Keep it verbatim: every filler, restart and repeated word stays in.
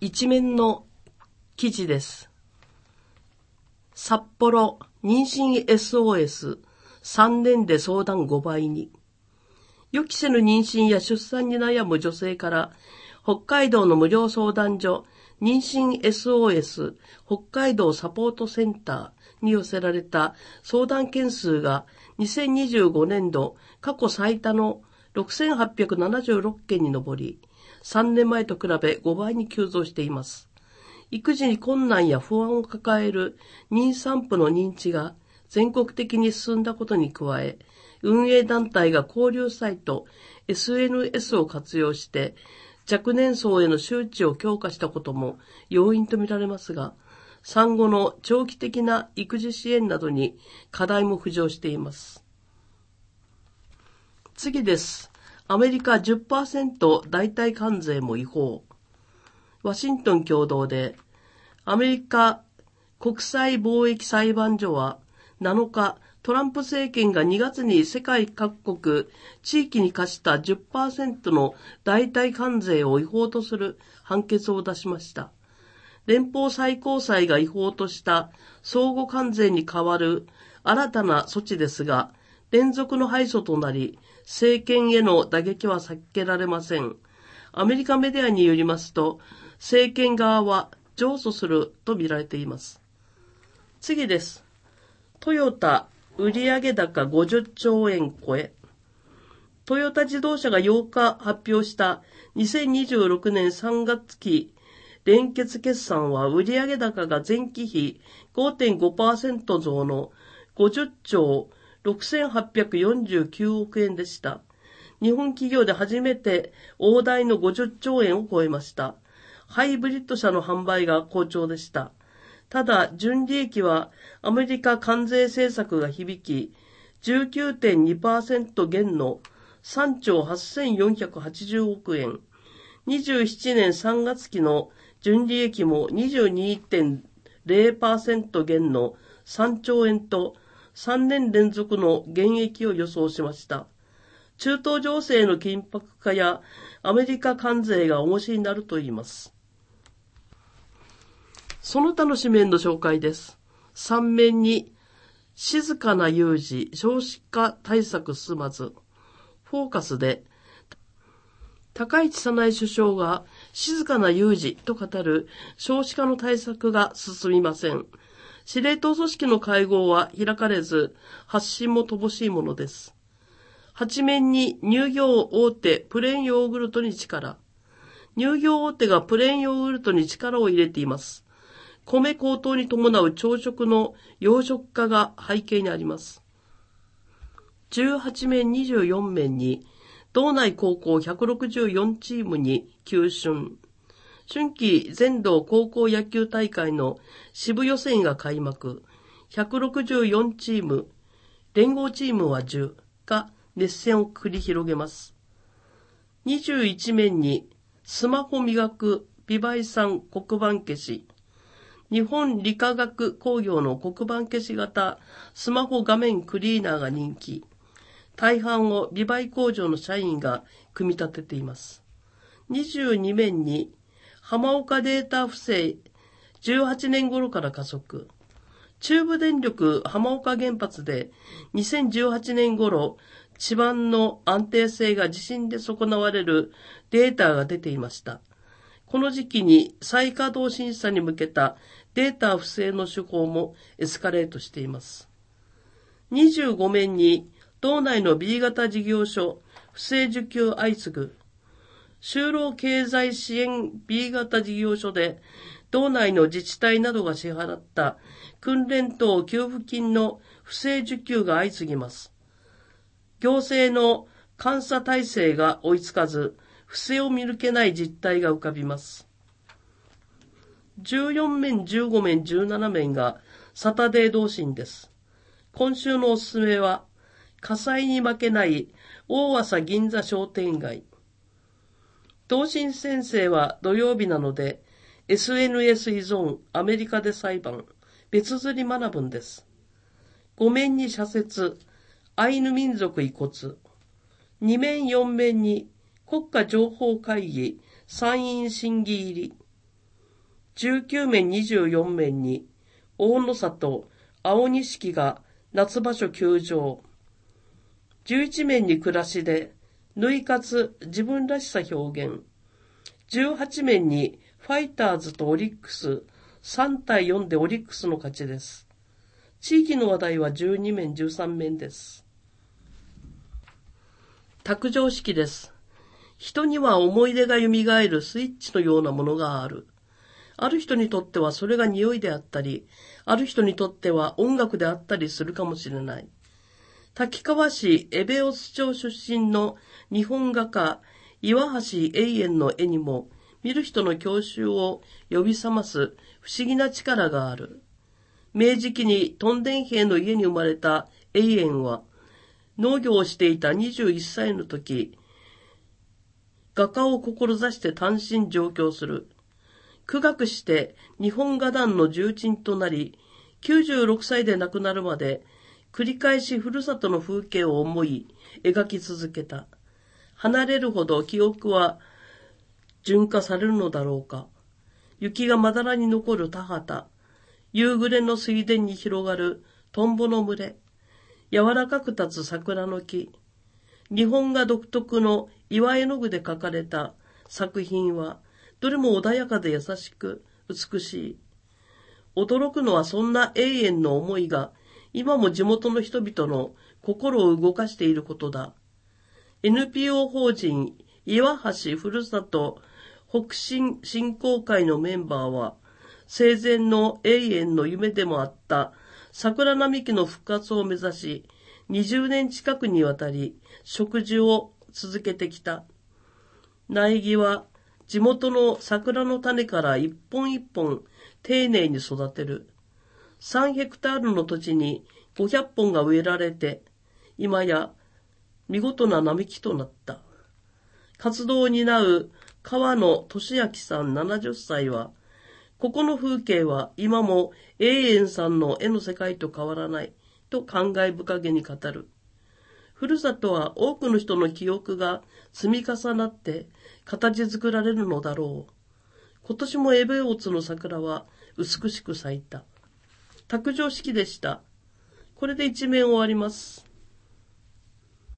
一面の記事です。札幌妊娠 エスオーエスさんねんで相談ごばいに。予期せぬ妊娠や出産に悩む女性から北海道の無料相談所妊娠 エスオーエス 北海道サポートセンターに寄せられた相談件数がにせんにじゅうごねんど過去最多のろくせんはっぴゃくななじゅうろっけんに上り、さんねんまえと比べごばいに急増しています。育児に困難や不安を抱える妊産婦の認知が全国的に進んだことに加え、運営団体が交流サイト エスエヌエス を活用して若年層への周知を強化したことも要因とみられますが、産後の長期的な育児支援などに課題も浮上しています。次です。アメリカ じゅっパーセント 代替関税も違法。ワシントン共同で、アメリカ国際貿易裁判所はなのか、トランプ政権がにがつに世界各国、地域に課した じゅっパーセント の代替関税を違法とする判決を出しました。連邦最高裁が違法とした相互関税に代わる新たな措置ですが、連続の敗訴となり、政権への打撃は避けられません。アメリカメディアによりますと、政権側は上訴すると見られています。次です。トヨタ売上高ごじゅっちょうえん超え。トヨタ自動車がようか発表したにせんにじゅうろくねんさんがつき連結決算は売上高が前期比 ごてんごパーセント 増のごじゅっちょうろくせんはっぴゃくよんじゅうきゅうおくえんでした。日本企業で初めて大台のごじゅっちょうえんを超えました。ハイブリッド車の販売が好調でした。ただ、純利益はアメリカ関税政策が響き、じゅうきゅうてんにパーセント 減のさんちょうはっせんよんひゃくはちじゅうおくえん。にじゅうななねんさんがつきの純利益も にじゅうにてんゼロパーセント 減のさんちょうえんとさんねん連続の減益を予想しました。中東情勢の緊迫化やアメリカ関税が重しになるといいます。その他の紙面の紹介です。さんめんに、静かな有事、少子化対策進まず。フォーカスで、高市早苗首相が静かな有事と語る少子化の対策が進みません。司令塔組織の会合は開かれず、発信も乏しいものです。はちめんに乳業大手プレーンヨーグルトに力。乳業大手がプレーンヨーグルトに力を入れています。米高騰に伴う朝食の養殖化が背景にあります。じゅうはちめんにじゅうよんめんに道内高校ひゃくろくじゅうよんチームに休春。春季全道高校野球大会の支部予選が開幕。ひゃくろくじゅうよんチーム、連合チームはじゅうが熱戦を繰り広げます。にじゅういちめんにスマホ磨く美媒産黒板消し。日本理化学工業の黒板消し型スマホ画面クリーナーが人気。大半を美媒工場の社員が組み立てています。にじゅうにめんに浜岡データ不正じゅうはちねん頃から加速。中部電力浜岡原発でにせんじゅうはちねん頃地盤の安定性が地震で損なわれるデータが出ていました。この時期に再稼働審査に向けたデータ不正の手法もエスカレートしています。にじゅうごめんに道内の ビー 型事業所不正受給相次ぐ。就労経済支援 ビー 型事業所で道内の自治体などが支払った訓練等給付金の不正受給が相次ぎます。行政の監査体制が追いつかず、不正を見抜けない実態が浮かびます。じゅうよんめん、じゅうごめん、じゅうななめんがサタデー同心です。今週のおすすめは、火災に負けない大浅銀座商店街。同心先生は土曜日なので、エスエヌエス 依存、アメリカで裁判、別釣り学ぶんです。ごめんに社説、アイヌ民族遺骨。にめんよんめんに国家情報会議参院審議入り。 じゅうきゅうめんにじゅうよんめんに大野里、青錦が夏場所休場。じゅういちめんに暮らしで、縫い活自分らしさ表現。じゅうはちめんにファイターズとオリックス、さんたいよんでオリックスの勝ちです。地域の話題はじゅうにめん、じゅうさんめんです。卓上式です。人には思い出が蘇るスイッチのようなものがある。ある人にとってはそれが匂いであったり、ある人にとっては音楽であったりするかもしれない。滝川市江部オス町出身の日本画家、岩橋永遠の絵にも、見る人の郷愁を呼び覚ます不思議な力がある。明治期に屯田兵の家に生まれた永遠は、農業をしていたにじゅういっさいの時、画家を志して単身上京する。苦学して日本画壇の重鎮となり、きゅうじゅうろくさいで亡くなるまで、繰り返しふるさとの風景を思い、描き続けた。離れるほど記憶は純化されるのだろうか。雪がまだらに残る田畑、夕暮れの水田に広がるトンボの群れ、柔らかく立つ桜の木。日本画独特の岩絵の具で描かれた作品は、どれも穏やかで優しく美しい。驚くのはそんな永遠の思いが、今も地元の人々の心を動かしていることだ。エヌピーオー 法人岩橋ふるさと北進振興会のメンバーは、生前の永遠の夢でもあった桜並木の復活を目指し、にじゅうねん近くにわたり植樹を続けてきた。苗木は地元の桜の種から一本一本丁寧に育てる。さんヘクタールの土地にごひゃっぽんが植えられて、今や見事な並木となった。活動を担う川野俊明さんななじゅっさいは、ここの風景は今も永遠さんの絵の世界と変わらないと感慨深げに語る。ふるさとは多くの人の記憶が積み重なって形作られるのだろう。今年も江部大津の桜は美しく咲いた。卓上式でした。これで一面終わります。